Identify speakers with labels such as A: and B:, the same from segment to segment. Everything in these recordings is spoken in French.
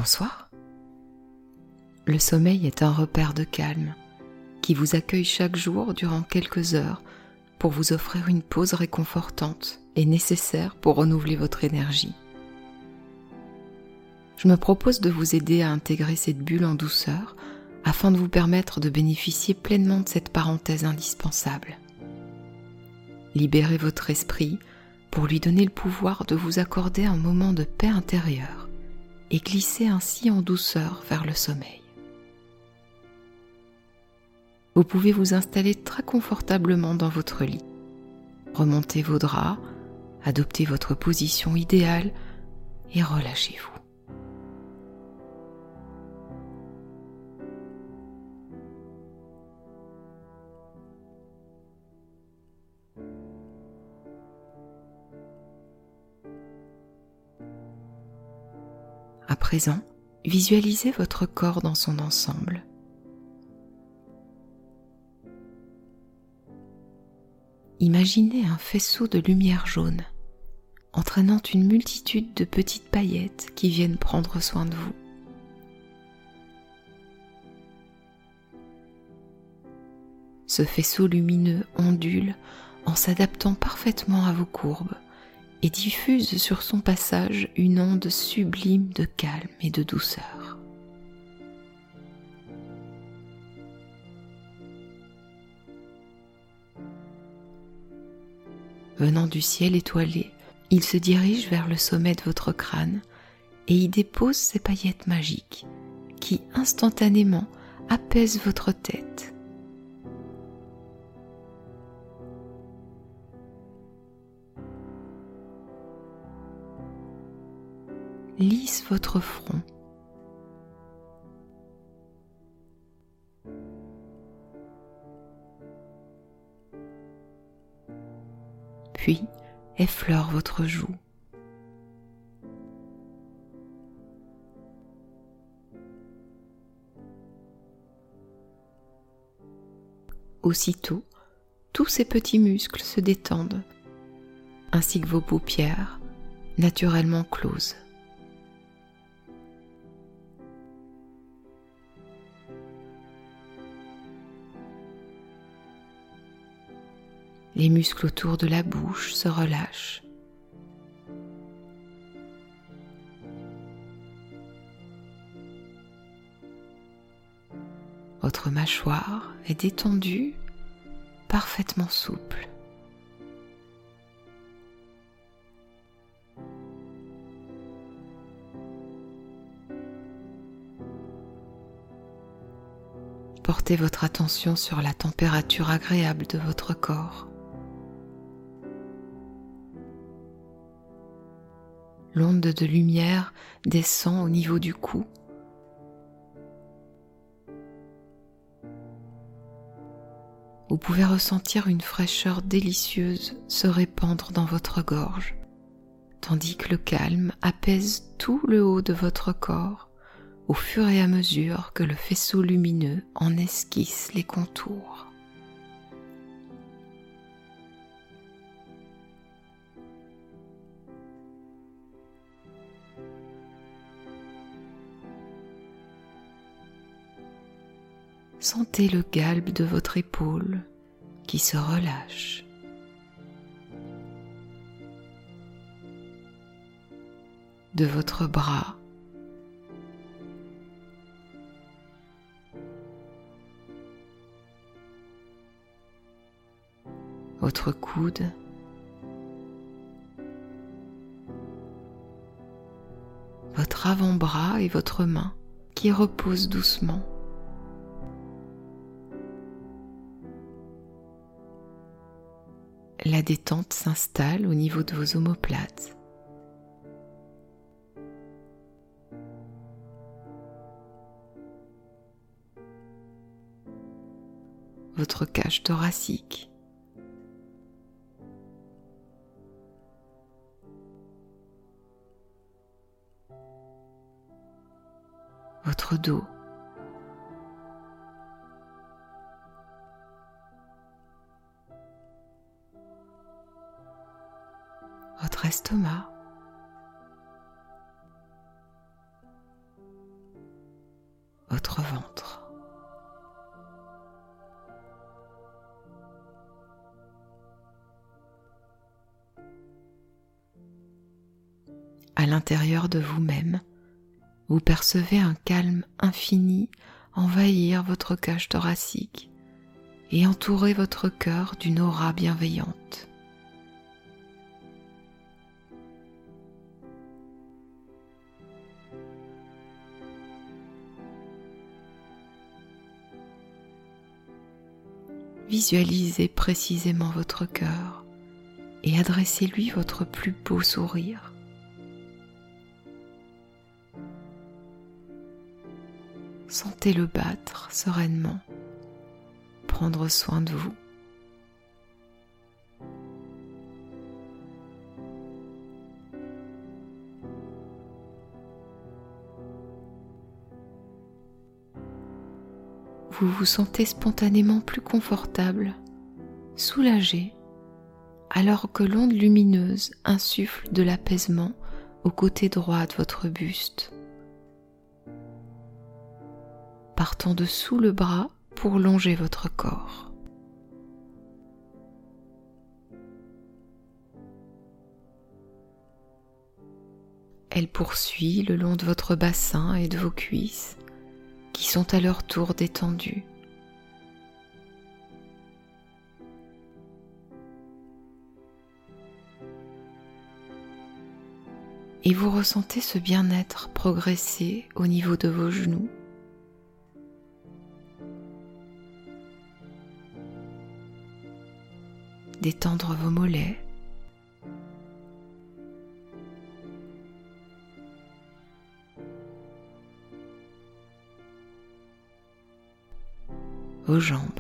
A: Bonsoir. Le sommeil est un repère de calme qui vous accueille chaque jour durant quelques heures pour vous offrir une pause réconfortante et nécessaire pour renouveler votre énergie. Je me propose de vous aider à intégrer cette bulle en douceur afin de vous permettre de bénéficier pleinement de cette parenthèse indispensable. Libérez votre esprit pour lui donner le pouvoir de vous accorder un moment de paix intérieure et glisser ainsi en douceur vers le sommeil. Vous pouvez vous installer très confortablement dans votre lit. Remontez vos draps, adoptez votre position idéale et relâchez-vous. À présent, visualisez votre corps dans son ensemble. Imaginez un faisceau de lumière jaune, entraînant une multitude de petites paillettes qui viennent prendre soin de vous. Ce faisceau lumineux ondule en s'adaptant parfaitement à vos courbes et diffuse sur son passage une onde sublime de calme et de douceur. Venant du ciel étoilé, il se dirige vers le sommet de votre crâne et y dépose ses paillettes magiques qui instantanément apaisent votre tête. Lisse votre front. Puis effleure votre joue. Aussitôt, tous ces petits muscles se détendent, ainsi que vos paupières, naturellement closes. Les muscles autour de la bouche se relâchent. Votre mâchoire est détendue, parfaitement souple. Portez votre attention sur la température agréable de votre corps. L'onde de lumière descend au niveau du cou. Vous pouvez ressentir une fraîcheur délicieuse se répandre dans votre gorge, tandis que le calme apaise tout le haut de votre corps au fur et à mesure que le faisceau lumineux en esquisse les contours. Sentez le galbe de votre épaule qui se relâche. De votre bras. Votre coude. Votre avant-bras et votre main qui reposent doucement. La détente s'installe au niveau de vos omoplates. Votre cage thoracique. Votre dos. Votre estomac, À l'intérieur de vous-même, vous percevez un calme infini envahir votre cage thoracique et entourer votre cœur d'une aura bienveillante. Visualisez précisément votre cœur et adressez-lui votre plus beau sourire. Sentez-le battre sereinement, prendre soin de vous. Vous vous sentez spontanément plus confortable, soulagé, alors que l'onde lumineuse insuffle de l'apaisement au côté droit de votre buste, partant de sous le bras pour longer votre corps. Elle poursuit le long de votre bassin et de vos cuisses, qui sont à leur tour détendues. Et vous ressentez ce bien-être progresser au niveau de vos genoux, détendre vos mollets, vos jambes,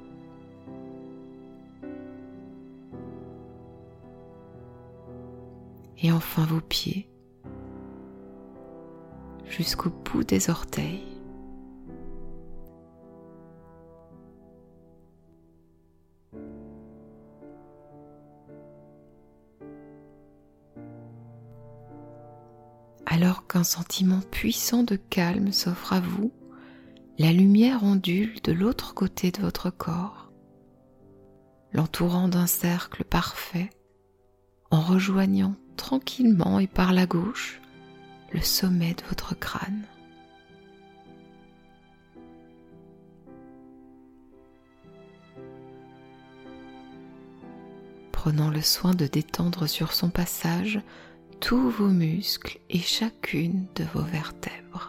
A: et enfin vos pieds jusqu'au bout des orteils. Alors qu'un sentiment puissant de calme s'offre à vous, la lumière ondule de l'autre côté de votre corps, l'entourant d'un cercle parfait, en rejoignant tranquillement et par la gauche le sommet de votre crâne. Prenant le soin de détendre sur son passage tous vos muscles et chacune de vos vertèbres.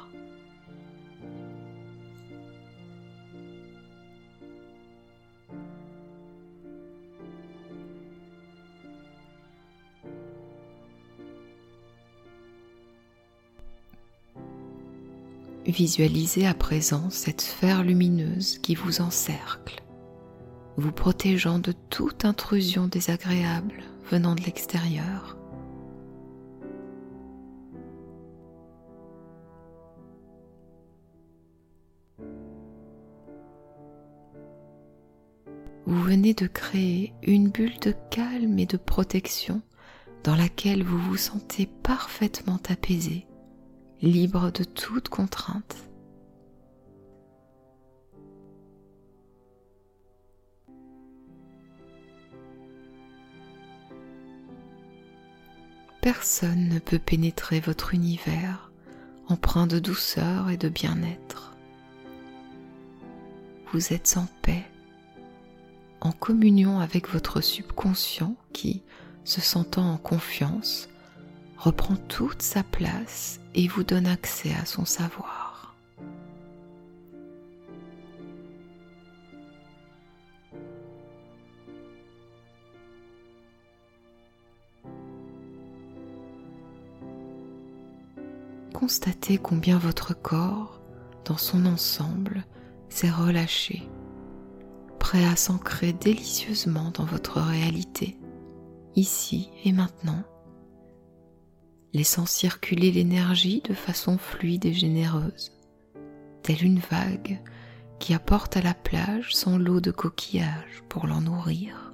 A: Visualisez à présent cette sphère lumineuse qui vous encercle, vous protégeant de toute intrusion désagréable venant de l'extérieur. Vous venez de créer une bulle de calme et de protection dans laquelle vous vous sentez parfaitement apaisé, libre de toute contrainte. Personne ne peut pénétrer votre univers empreint de douceur et de bien-être. Vous êtes en paix, en communion avec votre subconscient qui, se sentant en confiance, reprend toute sa place et vous donne accès à son savoir. Constatez combien votre corps, dans son ensemble, s'est relâché, prêt à s'ancrer délicieusement dans votre réalité, ici et maintenant, laissant circuler l'énergie de façon fluide et généreuse, telle une vague qui apporte à la plage son lot de coquillages pour l'en nourrir.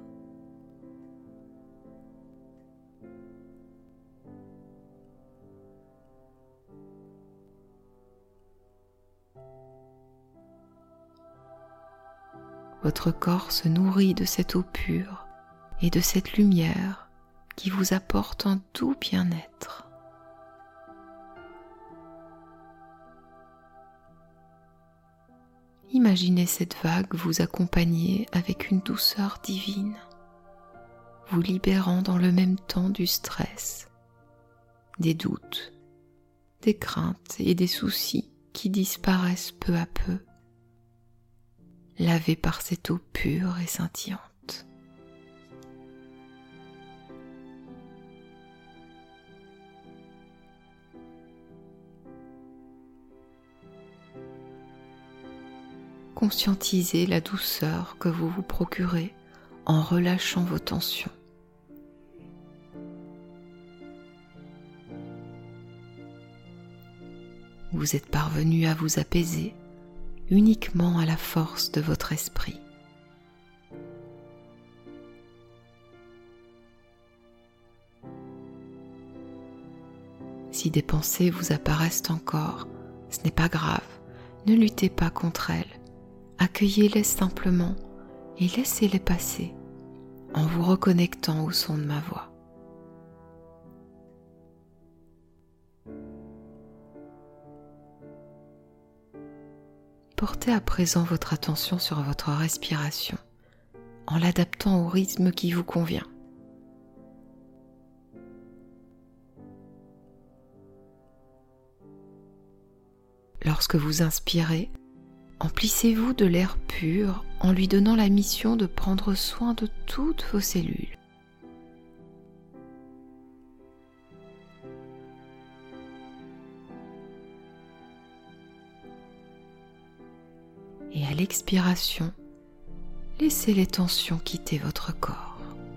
A: Votre corps se nourrit de cette eau pure et de cette lumière qui vous apporte un doux bien-être. Imaginez cette vague vous accompagner avec une douceur divine, vous libérant dans le même temps du stress, des doutes, des craintes et des soucis qui disparaissent peu à peu, lavés par cette eau pure et scintillante. Conscientisez la douceur que vous vous procurez en relâchant vos tensions. Vous êtes parvenu à vous apaiser uniquement à la force de votre esprit. Si des pensées vous apparaissent encore, ce n'est pas grave, ne luttez pas contre elles. Accueillez-les simplement et laissez-les passer en vous reconnectant au son de ma voix. Portez à présent votre attention sur votre respiration en l'adaptant au rythme qui vous convient. Lorsque vous inspirez, emplissez-vous de l'air pur en lui donnant la mission de prendre soin de toutes vos cellules. Et à l'expiration, laissez les tensions quitter votre corps.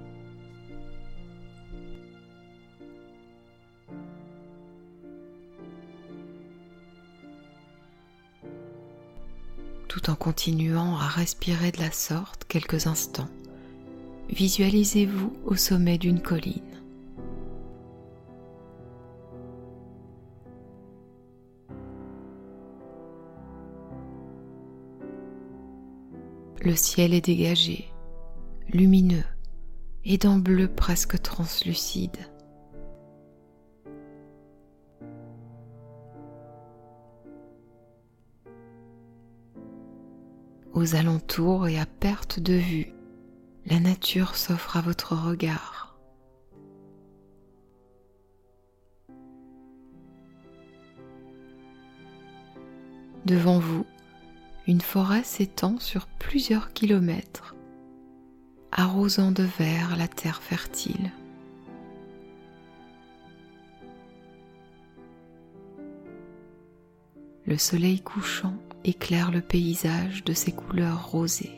A: Tout en continuant à respirer de la sorte quelques instants, visualisez-vous au sommet d'une colline. Le ciel est dégagé, lumineux et d'un bleu presque translucide. Aux alentours et à perte de vue, la nature s'offre à votre regard. Devant vous, une forêt s'étend sur plusieurs kilomètres, arrosant de vert la terre fertile. Le soleil couchant éclaire le paysage de ses couleurs rosées.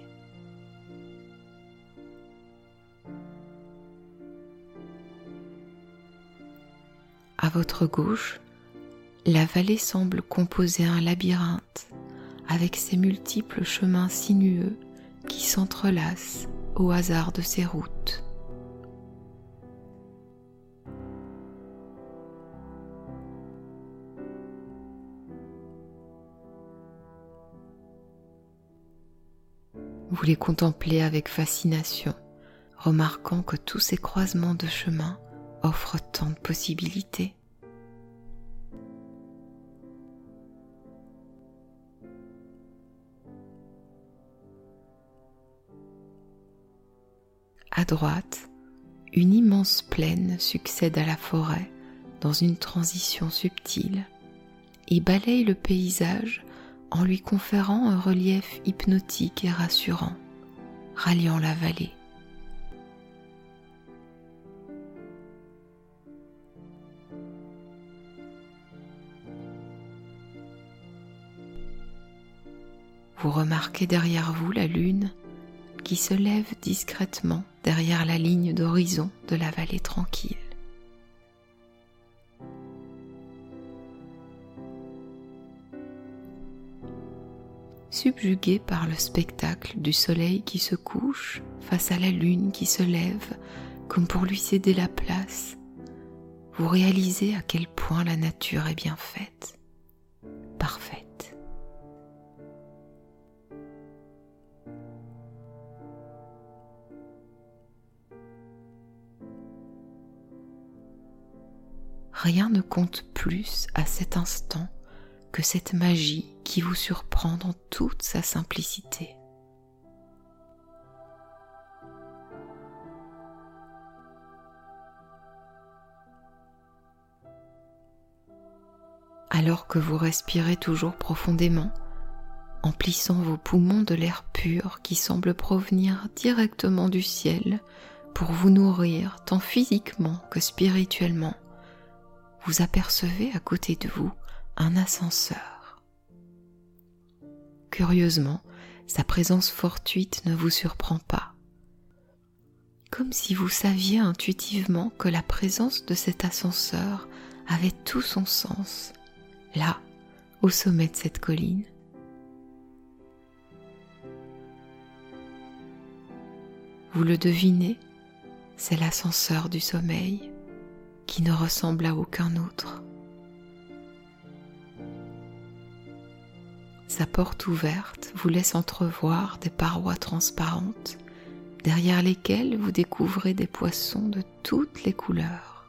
A: À votre gauche, la vallée semble composer un labyrinthe avec ses multiples chemins sinueux qui s'entrelacent au hasard de ses routes. Vous les contemplez avec fascination, remarquant que tous ces croisements de chemins offrent tant de possibilités. À droite, une immense plaine succède à la forêt dans une transition subtile et balaye le paysage en lui conférant un relief hypnotique et rassurant, ralliant la vallée. Vous remarquez derrière vous la lune qui se lève discrètement derrière la ligne d'horizon de la vallée tranquille. Subjugué par le spectacle du soleil qui se couche face à la lune qui se lève comme pour lui céder la place, vous réalisez à quel point la nature est bien faite, parfaite. Rien ne compte plus à cet instant que cette magie qui vous surprend dans toute sa simplicité. Alors que vous respirez toujours profondément, emplissant vos poumons de l'air pur qui semble provenir directement du ciel pour vous nourrir tant physiquement que spirituellement, vous apercevez à côté de vous un ascenseur. Curieusement, sa présence fortuite ne vous surprend pas. Comme si vous saviez intuitivement que la présence de cet ascenseur avait tout son sens, là, au sommet de cette colline. Vous le devinez, c'est l'ascenseur du sommeil qui ne ressemble à aucun autre. Sa porte ouverte vous laisse entrevoir des parois transparentes derrière lesquelles vous découvrez des poissons de toutes les couleurs.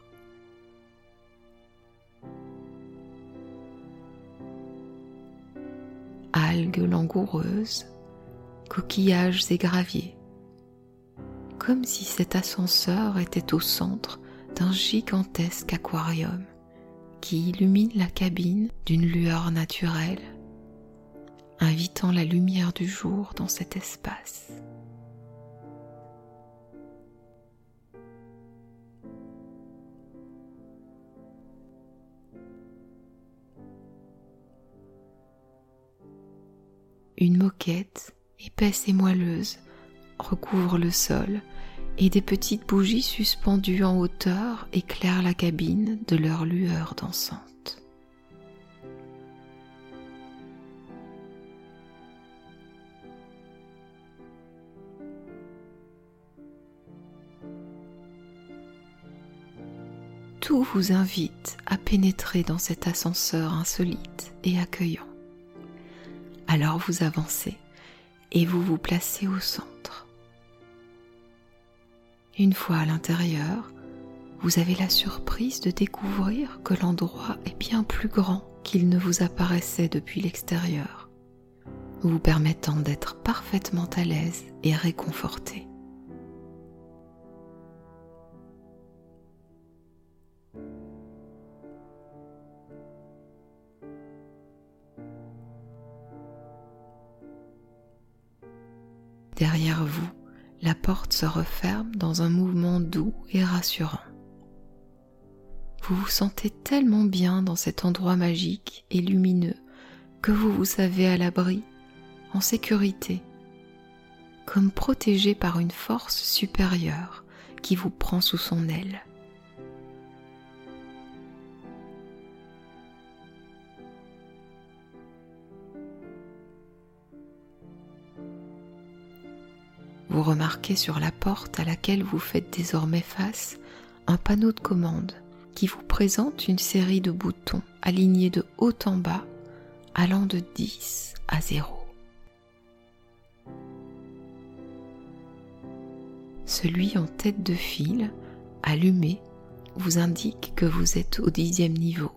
A: Algues langoureuses, coquillages et graviers, comme si cet ascenseur était au centre d'un gigantesque aquarium qui illumine la cabine d'une lueur naturelle, invitant la lumière du jour dans cet espace. Une moquette, épaisse et moelleuse, recouvre le sol et des petites bougies suspendues en hauteur éclairent la cabine de leur lueur dansante. Tout vous invite à pénétrer dans cet ascenseur insolite et accueillant. Alors vous avancez et vous vous placez au centre. Une fois à l'intérieur, vous avez la surprise de découvrir que l'endroit est bien plus grand qu'il ne vous apparaissait depuis l'extérieur, vous permettant d'être parfaitement à l'aise et réconforté. Derrière vous, la porte se referme dans un mouvement doux et rassurant. Vous vous sentez tellement bien dans cet endroit magique et lumineux que vous vous savez à l'abri, en sécurité, comme protégé par une force supérieure qui vous prend sous son aile. Vous remarquez sur la porte à laquelle vous faites désormais face un panneau de commande qui vous présente une série de boutons alignés de haut en bas allant de 10 à 0. Celui en tête de file, allumé, vous indique que vous êtes au 10e niveau.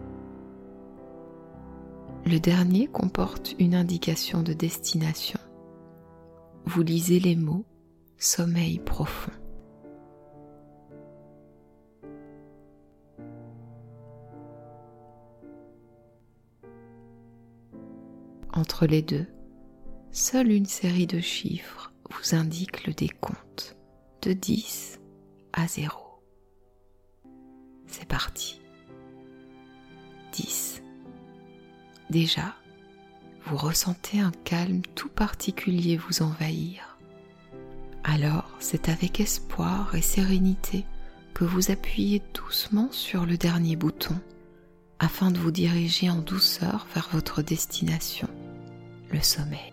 A: Le dernier comporte une indication de destination. Vous lisez les mots « sommeil profond ». Entre les deux, seule une série de chiffres vous indique le décompte de 10 à 0. C'est parti. 10. Déjà, vous ressentez un calme tout particulier vous envahir. Alors, c'est avec espoir et sérénité que vous appuyez doucement sur le dernier bouton afin de vous diriger en douceur vers votre destination, le sommeil.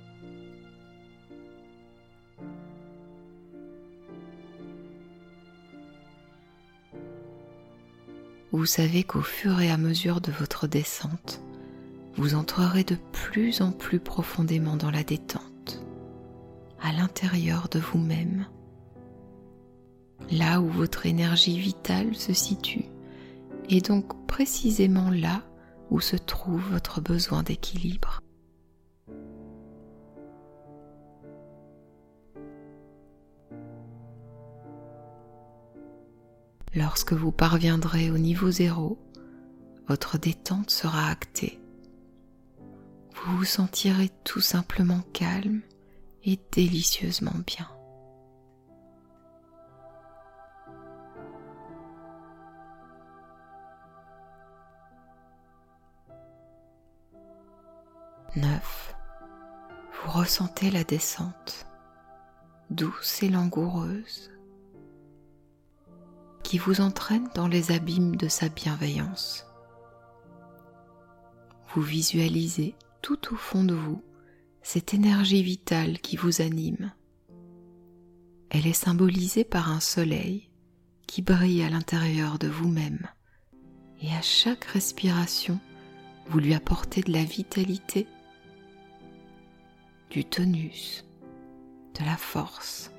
A: Vous savez qu'au fur et à mesure de votre descente, vous entrerez de plus en plus profondément dans la détente, à l'intérieur de vous-même, là où votre énergie vitale se situe, et donc précisément là où se trouve votre besoin d'équilibre. Lorsque vous parviendrez au niveau 0, votre détente sera actée. Vous vous sentirez tout simplement calme et délicieusement bien. Vous ressentez la descente, douce et langoureuse, qui vous entraîne dans les abîmes de sa bienveillance. Vous visualisez tout au fond de vous cette énergie vitale qui vous anime. Elle est symbolisée par un soleil qui brille à l'intérieur de vous-même, et à chaque respiration, vous lui apportez de la vitalité, du tonus, de la force.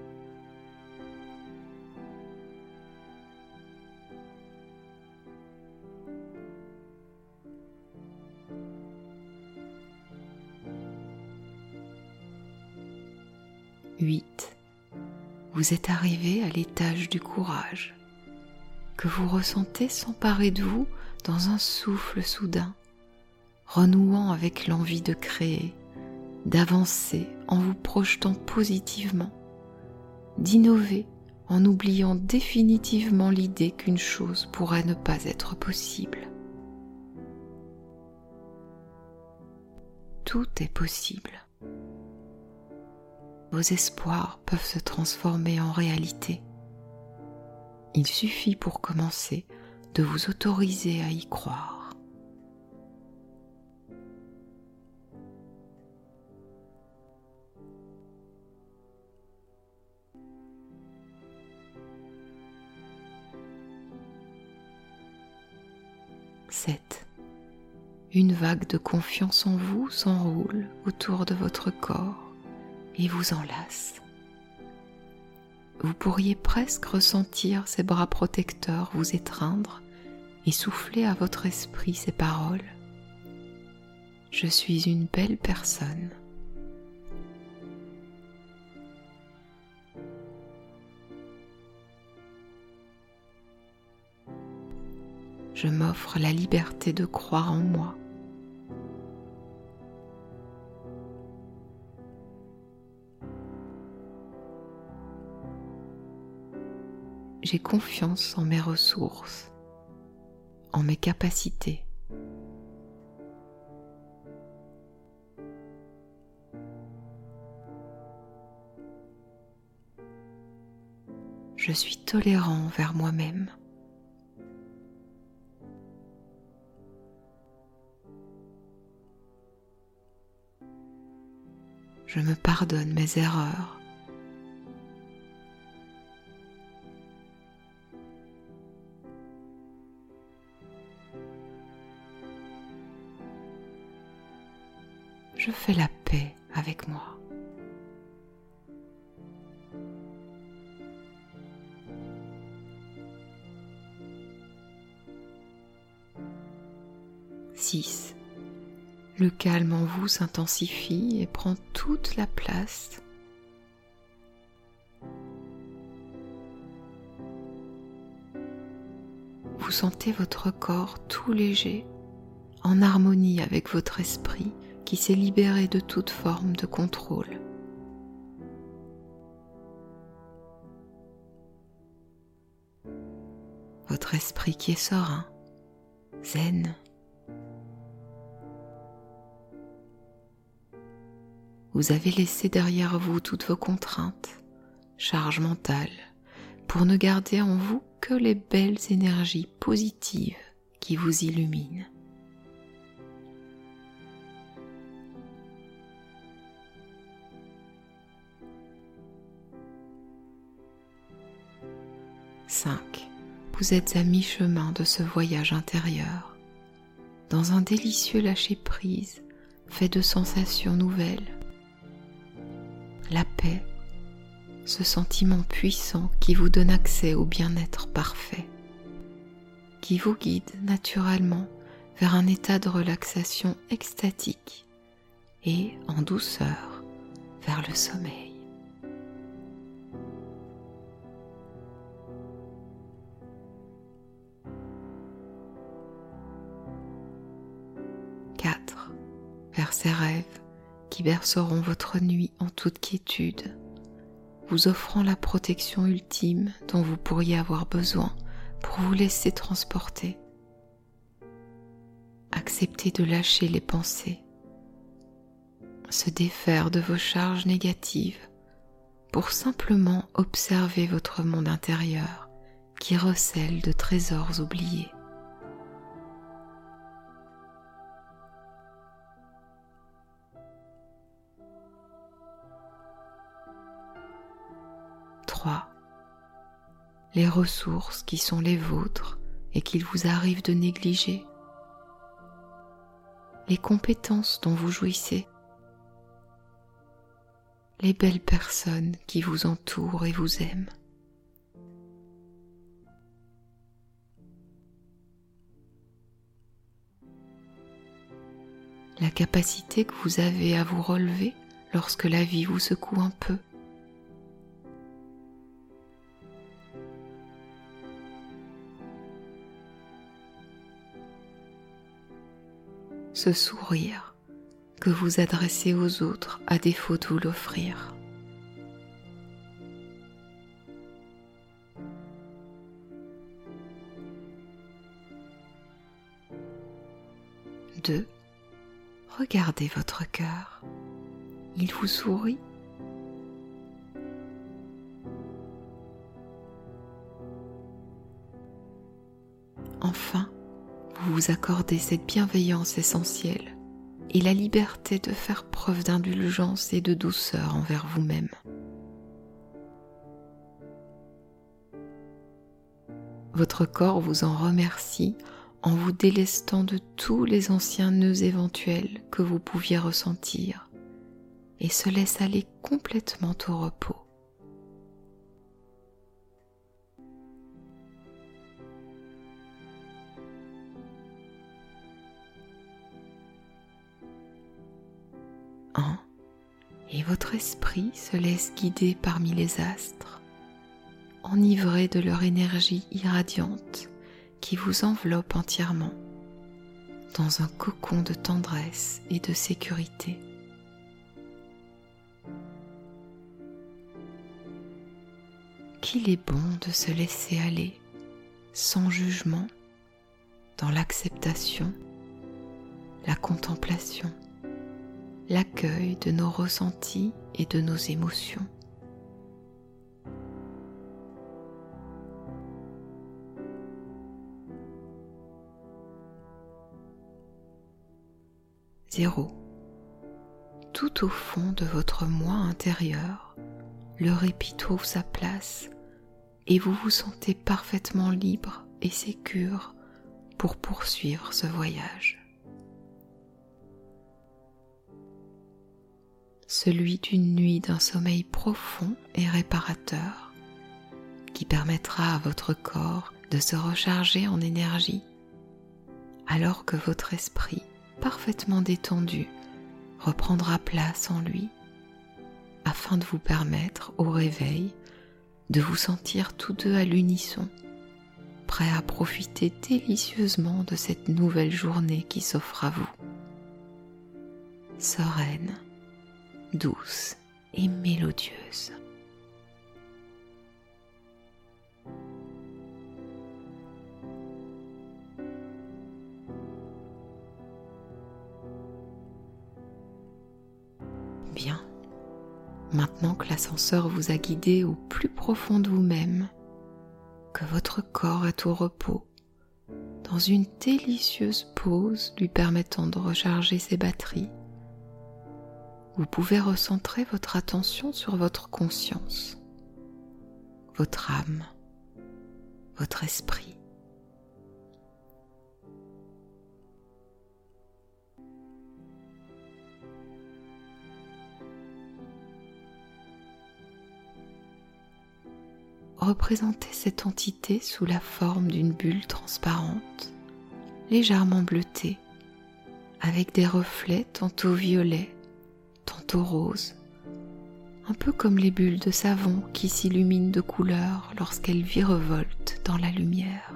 A: Vous êtes arrivé à l'étage du courage, que vous ressentez s'emparer de vous dans un souffle soudain, renouant avec l'envie de créer, d'avancer en vous projetant positivement, d'innover en oubliant définitivement l'idée qu'une chose pourrait ne pas être possible. Tout est possible. Vos espoirs peuvent se transformer en réalité. Il suffit pour commencer de vous autoriser à y croire. Une vague de confiance en vous s'enroule autour de votre corps et vous enlace. Vous pourriez presque ressentir ces bras protecteurs vous étreindre et souffler à votre esprit ces paroles. Je suis une belle personne. Je m'offre la liberté de croire en moi. J'ai confiance en mes ressources, en mes capacités. Je suis tolérant envers moi-même. Je me pardonne mes erreurs. Je fais la paix avec moi. Le calme en vous s'intensifie et prend toute la place. Vous sentez votre corps tout léger, en harmonie avec votre esprit qui s'est libéré de toute forme de contrôle. Votre esprit qui est serein, zen. Vous avez laissé derrière vous toutes vos contraintes, charges mentales, pour ne garder en vous que les belles énergies positives qui vous illuminent. Vous êtes à mi-chemin de ce voyage intérieur, dans un délicieux lâcher-prise fait de sensations nouvelles. La paix, ce sentiment puissant qui vous donne accès au bien-être parfait, qui vous guide naturellement vers un état de relaxation extatique et en douceur vers le sommeil. Vers ces rêves qui berceront votre nuit en toute quiétude, vous offrant la protection ultime dont vous pourriez avoir besoin pour vous laisser transporter. Acceptez de lâcher les pensées, se défaire de vos charges négatives pour simplement observer votre monde intérieur qui recèle de trésors oubliés. Les ressources qui sont les vôtres et qu'il vous arrive de négliger, les compétences dont vous jouissez, les belles personnes qui vous entourent et vous aiment. La capacité que vous avez à vous relever lorsque la vie vous secoue un peu. Ce sourire que vous adressez aux autres à défaut de vous l'offrir. Deux, regardez votre cœur. Il vous sourit. Enfin, vous vous accordez cette bienveillance essentielle et la liberté de faire preuve d'indulgence et de douceur envers vous-même. Votre corps vous en remercie en vous délestant de tous les anciens nœuds éventuels que vous pouviez ressentir et se laisse aller complètement au repos. Et votre esprit se laisse guider parmi les astres, enivré de leur énergie irradiante qui vous enveloppe entièrement dans un cocon de tendresse et de sécurité. Qu'il est bon de se laisser aller sans jugement dans l'acceptation, la contemplation, l'accueil de nos ressentis et de nos émotions. Zéro. Tout au fond de votre moi intérieur, le répit trouve sa place et vous vous sentez parfaitement libre et sécure pour poursuivre ce voyage. Celui d'une nuit d'un sommeil profond et réparateur qui permettra à votre corps de se recharger en énergie alors que votre esprit, parfaitement détendu, reprendra place en lui afin de vous permettre au réveil de vous sentir tous deux à l'unisson, prêts à profiter délicieusement de cette nouvelle journée qui s'offre à vous. Sereine, douce et mélodieuse. Bien, maintenant que l'ascenseur vous a guidé au plus profond de vous-même, que votre corps est au repos, dans une délicieuse pause lui permettant de recharger ses batteries, vous pouvez recentrer votre attention sur votre conscience, votre âme, votre esprit. Représentez cette entité sous la forme d'une bulle transparente, légèrement bleutée, avec des reflets tantôt violets, tantôt roses, un peu comme les bulles de savon qui s'illuminent de couleurs lorsqu'elles virevoltent dans la lumière.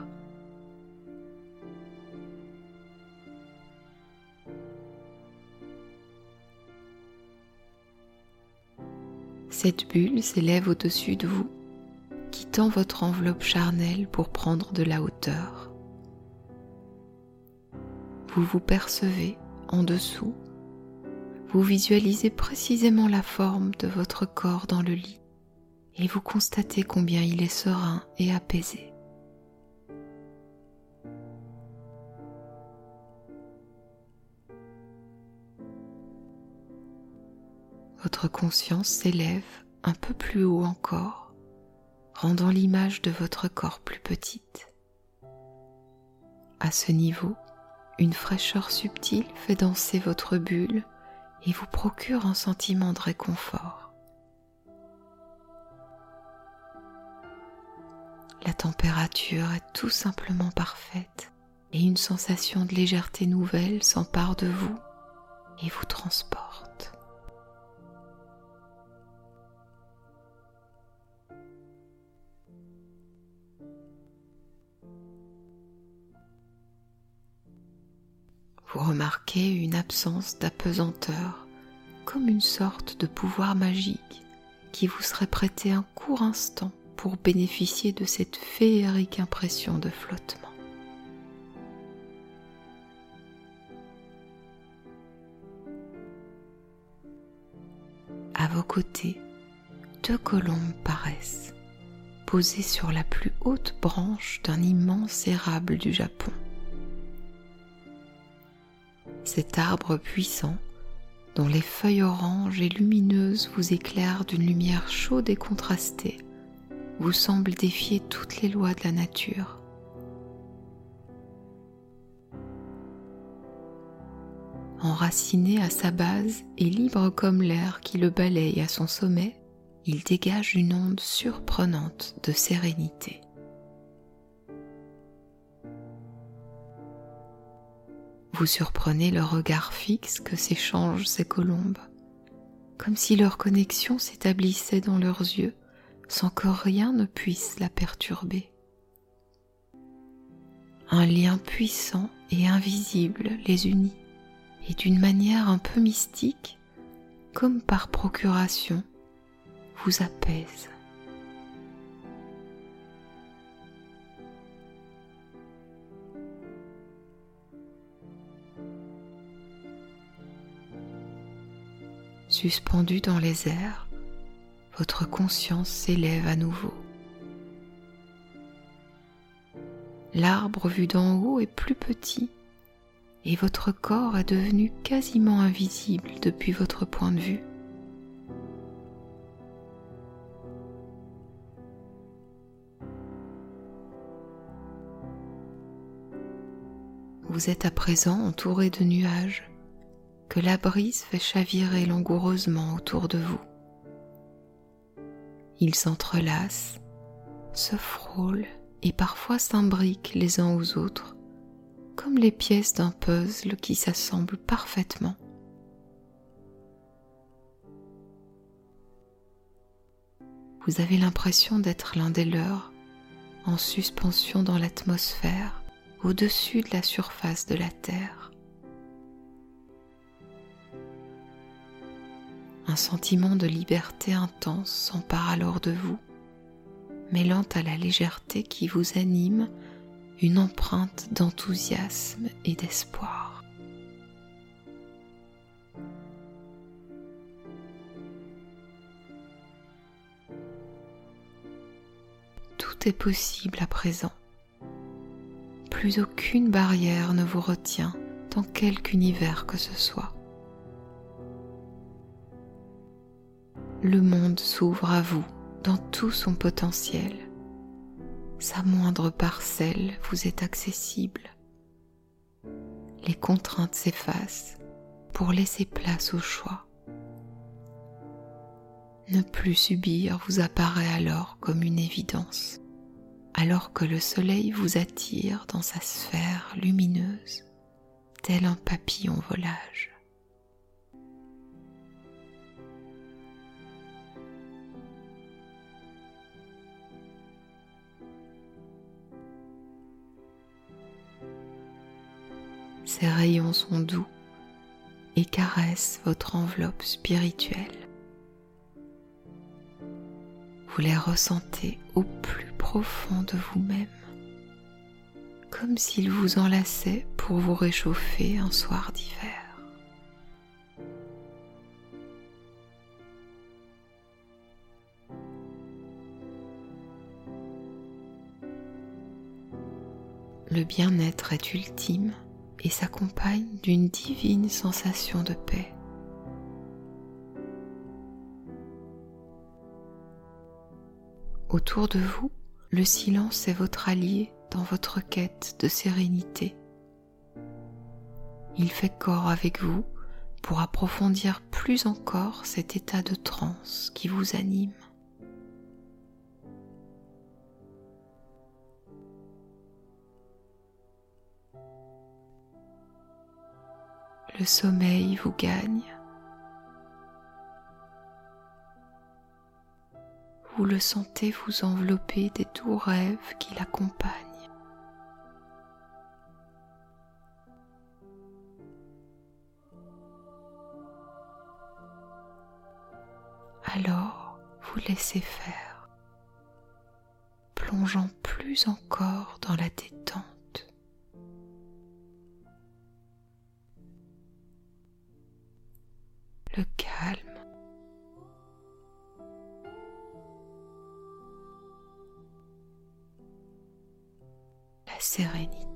A: Cette bulle s'élève au-dessus de vous, quittant votre enveloppe charnelle pour prendre de la hauteur. Vous vous percevez en dessous, vous visualisez précisément la forme de votre corps dans le lit et vous constatez combien il est serein et apaisé. Votre conscience s'élève un peu plus haut encore, rendant l'image de votre corps plus petite. À ce niveau, une fraîcheur subtile fait danser votre bulle et vous procure un sentiment de réconfort. La température est tout simplement parfaite et une sensation de légèreté nouvelle s'empare de vous et vous transporte. Vous remarquez une absence d'apesanteur, comme une sorte de pouvoir magique qui vous serait prêté un court instant pour bénéficier de cette féerique impression de flottement. À vos côtés, 2 colombes paraissent, posées sur la plus haute branche d'un immense érable du Japon. Cet arbre puissant, dont les feuilles oranges et lumineuses vous éclairent d'une lumière chaude et contrastée, vous semble défier toutes les lois de la nature. Enraciné à sa base et libre comme l'air qui le balaye à son sommet, il dégage une onde surprenante de sérénité. Vous surprenez le regard fixe que s'échangent ces colombes, comme si leur connexion s'établissait dans leurs yeux sans que rien ne puisse la perturber. Un lien puissant et invisible les unit, et d'une manière un peu mystique, comme par procuration, vous apaise. Suspendu dans les airs, votre conscience s'élève à nouveau. L'arbre vu d'en haut est plus petit et votre corps est devenu quasiment invisible depuis votre point de vue. Vous êtes à présent entouré de nuages que la brise fait chavirer langoureusement autour de vous. Ils s'entrelacent, se frôlent et parfois s'imbriquent les uns aux autres, comme les pièces d'un puzzle qui s'assemblent parfaitement. Vous avez l'impression d'être l'un des leurs, en suspension dans l'atmosphère, au-dessus de la surface de la Terre. Un sentiment de liberté intense s'empare alors de vous, mêlant à la légèreté qui vous anime une empreinte d'enthousiasme et d'espoir. Tout est possible à présent. Plus aucune barrière ne vous retient dans quelque univers que ce soit. Le monde s'ouvre à vous dans tout son potentiel. Sa moindre parcelle vous est accessible. Les contraintes s'effacent pour laisser place au choix. Ne plus subir vous apparaît alors comme une évidence. alors que le soleil vous attire dans sa sphère lumineuse, tel un papillon volage. Ces rayons sont doux et caressent votre enveloppe spirituelle. Vous les ressentez au plus profond de vous-même, comme s'ils vous enlaçaient pour vous réchauffer un soir d'hiver. Le bien-être est ultime et s'accompagne d'une divine sensation de paix. Autour de vous, le silence est votre allié dans votre quête de sérénité. Il fait corps avec vous pour approfondir plus encore cet état de transe qui vous anime. Le sommeil vous gagne. Vous le sentez vous envelopper des doux rêves qui l'accompagnent. Alors, vous laissez faire, plongeant plus encore dans la détente. Le calme, la sérénité.